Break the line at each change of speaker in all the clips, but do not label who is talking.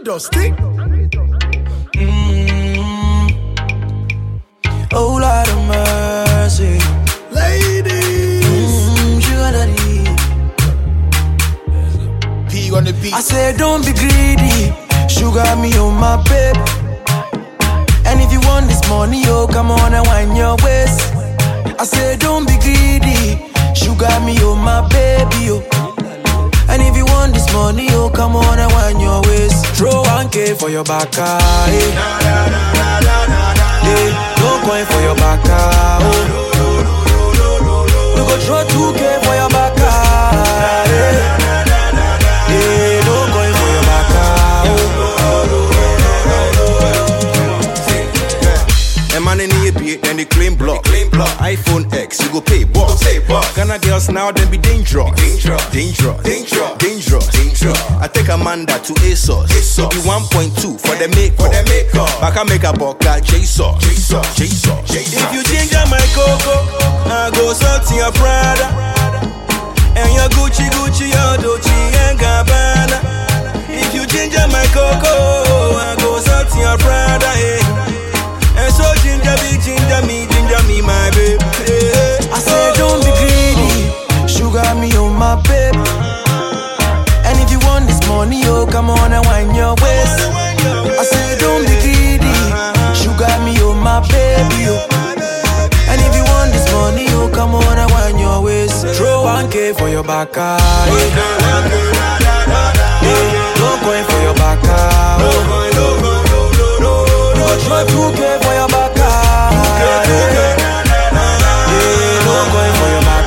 Dusty.
Oh Lord of mercy,
ladies.
Sugar daddy.
P on the beat.
I said don't be greedy, sugar me on my babe. And if you want this money, oh come on and wind your waist. I said don't be greedy, sugar me on my baby, oh. And if you want this money, oh come on and wind your waist. Throw 1K for your back, no coin for your back, oh. You go throw 2K for your back, no coin for your back,
oh. And man in the AP, then they claim block. iPhone X, you go pay boss. Ghana girls now, then be dangerous. I take Amanda to ASOS. So be 1.2 for the makeup. Back I make a boca J-Sauce. If you ginger my coco, I go salt in your Prada. And your Gucci, your Dolce and Gabbana. If you ginger my coco, I go salt in your Prada. And so ginger me, my baby.
I said don't be greedy, sugar me on my babe. And if you want this money, oh come on and wind your waist. I said don't be greedy, sugar me on my baby, oh. And if you want this money, oh come on and wind your waist. Throw 1K for your back, no coin for your back, oh. Throw 2K for your back, no coin for your back,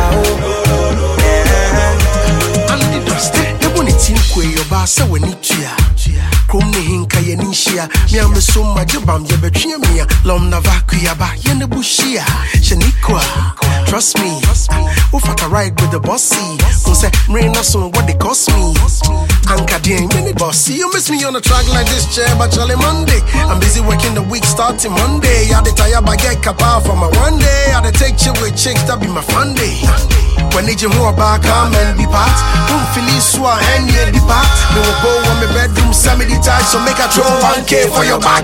I'm the Dusty. The bonnet in Quay, your bar, so when it's here. Chrome Hinka Yanishia, Miam so much about your Betrimia, Lom Navakuaba, Yenabushia, Shaniqua. Trust me, if I can ride with the bossy, who said, Rain us on what they cost me. Anka Ding, mini bossy, you miss me on a track like this chair, but Charlie Monday. I'm busy working the week starting Monday. I the tire baguette kappa for my one day. I the take chill with chicks, that be my fun day. When they jam more back, come and be part. Boom, Philly Swa, and you depart. No go on my bedroom, semi detached, so make a throw 1K for your back.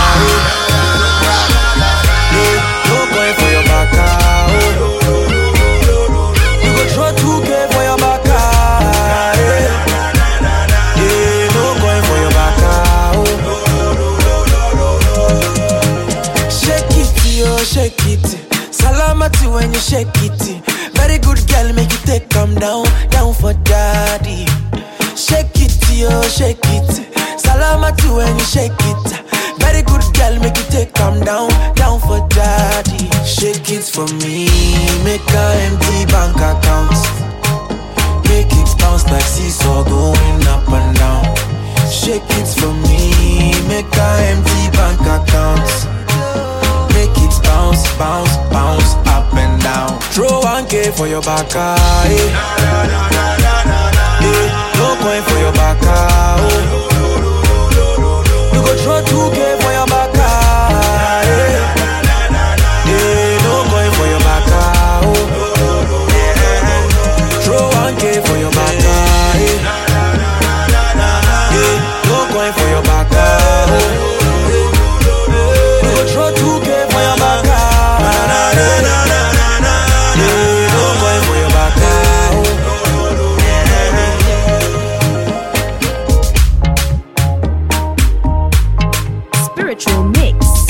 no coin for your back, you go throw 2K for your back, no coin for your back, shake it, yo, shake it. Salamati when you shake it. Very good girl, make you take calm down for daddy. Shake it, yo, shake it. Salamati when you shake it. Very good girl, make you take calm down for daddy. Shake it for me, make a empty bank account. Make it bounce like seesaw going up and down. Shake it for me, make a empty bank account. Make it bounce up and down. Throw 1K for your back, no coin for your back, you go throw 2K for your back, no coin for your back, throw 1K for your back, no coin for your back, you go throw 2K for your back, no coin for your back.
Spiritual Mix.